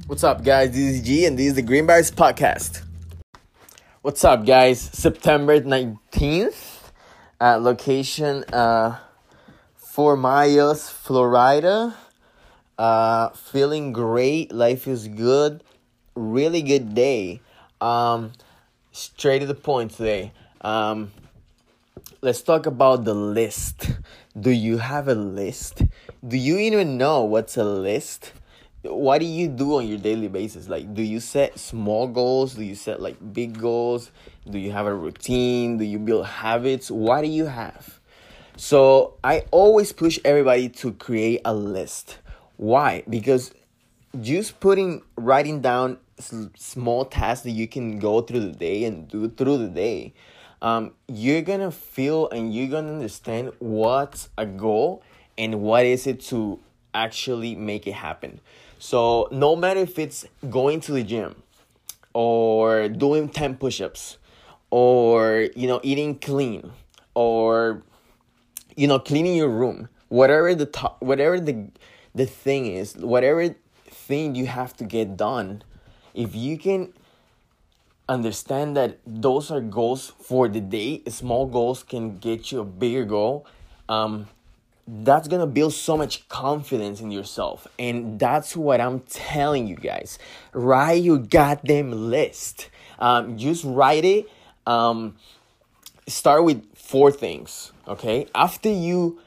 What's up, guys? This is G, and this is the Green Bars Podcast. What's up, guys? September 19th, location 4 Miles, Florida. Feeling great. Life is good. Really good day. Straight to the point today. Let's talk about the list. Do you have a list? Do you even know what's a list? What do you do on your daily basis? Like, do you set small goals? Do you set like big goals? Do you have a routine? Do you build habits? What do you have? So I always push everybody to create a list. Why? Because just writing down small tasks that you can go through the day and do through the day, you're gonna feel and you're gonna understand what's a goal and what is it to actually make it happen. So no matter if it's going to the gym or doing 10 push-ups or, eating clean or, cleaning your room, whatever the thing is, whatever thing you have to get done, if you can understand that those are goals for the day, small goals can get you a bigger goal, that's gonna build so much confidence in yourself. And that's what I'm telling you guys. Write your goddamn list. Just write it. Start with 4 things, okay? After you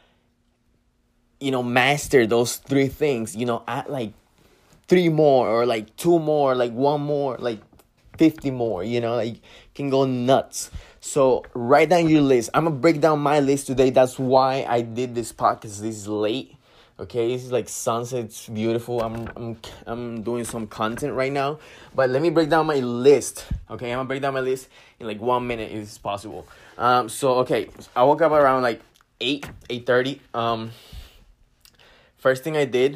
master those 3 things, add like 3 more or like 2 more, like 1 more, like 50 more, can go nuts. So write down your list. I'm gonna break down my list today. That's why I did this podcast. This is late. Okay, this is like sunset. It's beautiful. I'm doing some content right now. But let me break down my list. Okay, I'm gonna break down my list in like 1 minute if it's possible. Okay, I woke up around like 8:30. First thing I did,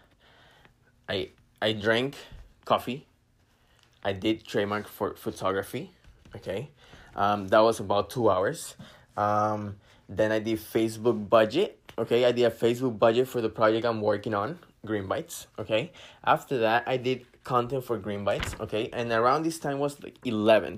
I drank coffee. I did trademark for photography. Okay. That was about 2 hours. Then I did Facebook budget. Okay, I did a Facebook budget for the project I'm working on, Green Bites. Okay, after that I did content for Green Bites. Okay, and around this time was like 11.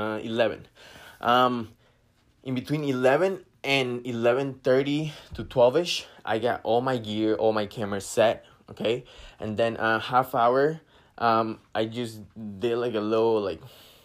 In between 11 and 11:30 to 12ish, I got all my gear, all my cameras set. Okay, and then half hour, I just did like a little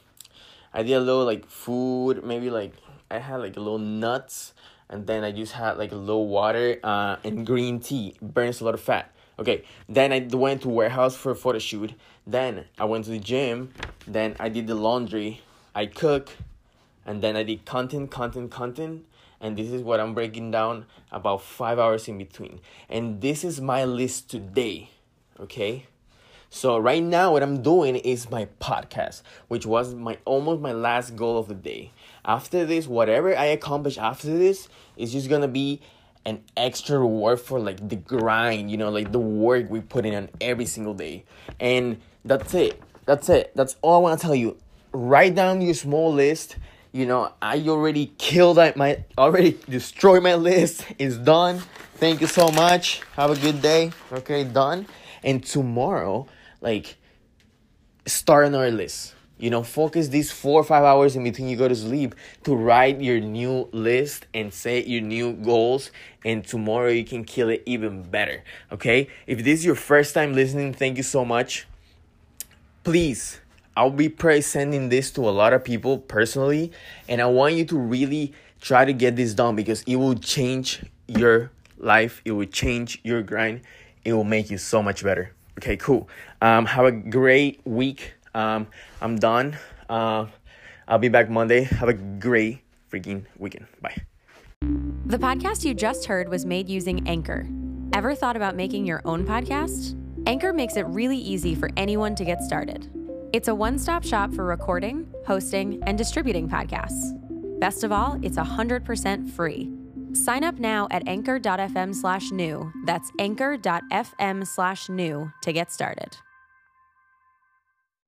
food, maybe like I had like a little nuts, and then I just had like a little water and green tea. Burns a lot of fat. Okay, then I went to warehouse for a photo shoot. Then I went to the gym. Then I did the laundry. I cook, and then I did content. And this is what I'm breaking down, about 5 hours in between. And this is my list today, okay? So right now what I'm doing is my podcast, which was almost my last goal of the day. After this, whatever I accomplish after this is just gonna be an extra reward for like the grind, like the work we put in on every single day. And that's it. That's all I want to tell you. Write down your small list. I already already destroyed my list. It's done. Thank you so much. Have a good day. Okay, done. And tomorrow, start another list. Focus these 4 or 5 hours in between you go to sleep to write your new list and set your new goals. And tomorrow you can kill it even better. Okay? If this is your first time listening, thank you so much. Please, I'll be sending this to a lot of people personally. And I want you to really try to get this done because it will change your life. It will change your grind. It will make you so much better. Okay, cool. Have a great week. I'm done. I'll be back Monday. Have a great freaking weekend. Bye. The podcast you just heard was made using Anchor. Ever thought about making your own podcast? Anchor makes it really easy for anyone to get started. It's a one-stop shop for recording, hosting, and distributing podcasts. Best of all, it's 100% free. Sign up now at anchor.fm/new. That's anchor.fm/new to get started.